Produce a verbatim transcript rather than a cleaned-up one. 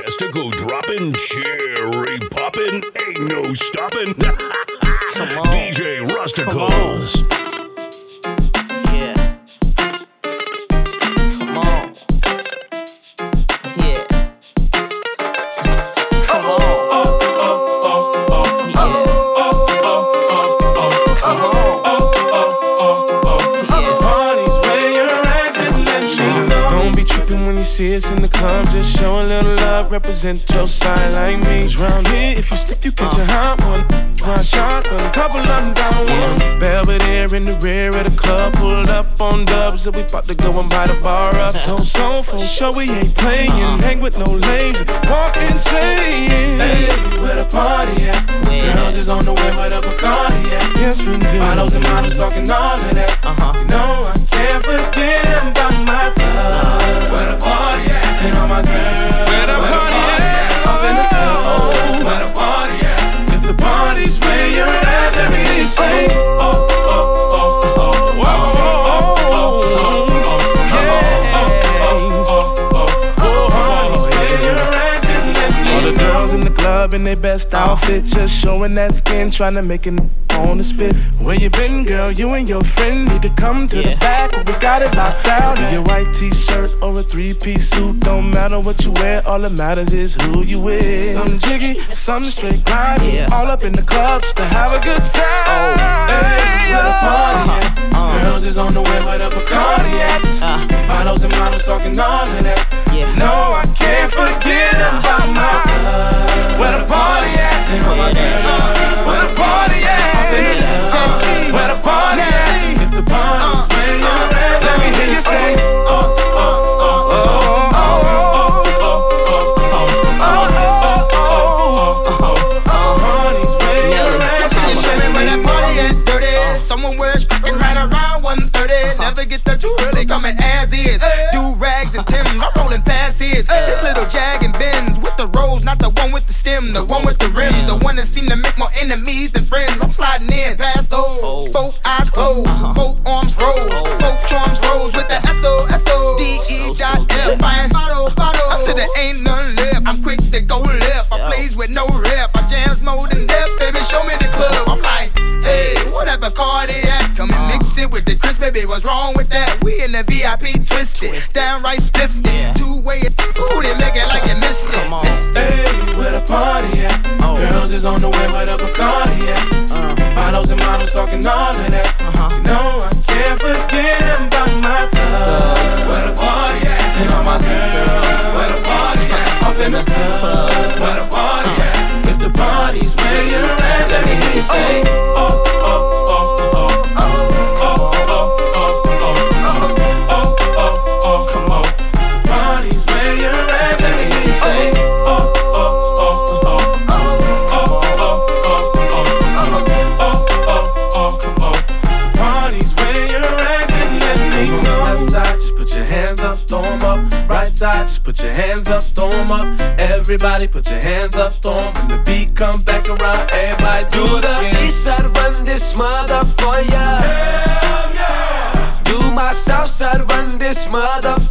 Testicle dropping, cherry popping, ain't no stopping. Come on. D J Rusticles. Yeah. Come on. Yeah. Come on. Oh, oh, oh, oh, Yeah. oh, oh, oh, oh, Come on. oh, oh, oh, oh. Yeah. Party's where you're at, just let me know. Don't be tripping when you see us in the club. Just show a little love, represent your side like me. 'Cause round here, if you slip, you catch a hot one. One shot, then a couple of them down one. Belvedere in the rear of the club, pulled up on dubs, and we bout to go and buy the bar up. So, so, for sure we ain't playing. Hang with no lames, walk insane. Hey, where the party at? Where? Girls is on the way, where the Bacardi at? Yes, we do. Bottles and models talking all of that. Uh-huh. You know I can't forget about my love. Where the party at? And all my girls. Where the party at? Up in the club. Where the party at? If the party's where you're at, let me hear you say, oh, oh, oh, oh, oh, oh, oh, oh, oh, all the girls in the club in their best outfit, just showing that skin, trying to make it on the spit. Where you been, girl? You and your friend need to come to Yeah. the back. We got it locked down. In your white t-shirt or a three-piece suit, don't matter what you wear. All that matters is who you with. Some jiggy, some straight grind. Yeah. All up in the club just to have a good time. Hey, where the party at? Uh-huh. Girls is on the way, where the Bacardi at? Uh. Models and models talking all of that. Yeah. No, I can't forget about my love. Where the party at? And all my girls. Where the party at? Up in the club. Where the party at? If the party's where you're at, let me hear you say, oh, oh, oh, oh, oh, oh, oh, Someone wears fucking right around one thirty. Never get that you really coming as is. Do rags and Timbs, I'm rolling past his. This little Jag and Benz with the rolls, not the one with the stem, the one with the rims, the one that seem to make more enemies than friends. I'm sliding in past those. Both eyes closed, both arms rose, both charms rose with the S O S O D E dot F. Buying bottle, bottle until there ain't none left. I'm quick to go left. I plays with no rep. I jams more than death, baby. Show me the club. I'm like, hey, whatever cardiac. Come and mix it with the crisp, baby. What's wrong with that? We in the V I P twisted, downright spiffed. Yeah. Two way, ooh, they make it like you missed it. Come on. hey, where the party at? Oh. Girls is on the way, where the Bacardi at? Uh. Models and models talking all of that. Uh-huh. You know I can't forget about my love. Where the party at? And all my girls. Where the party at? Off in the club. Where the party at? If the party's where you're at, let me hear you say, oh, oh, oh, oh, oh, oh, oh, oh, oh, oh, oh, oh, come on. The party's where you're at, let me hear you say, oh, oh, oh, oh, oh, oh, oh, oh, oh, come on. The party's where you're at, just let me know. Left side, just put your hands up, throw 'em up. Right side, just put your hands up, throw 'em up. Everybody put your hands up, throw 'em. When the beat comes back around, everybody do the East side run this mother for ya. hell yeah. Do my south side run this mother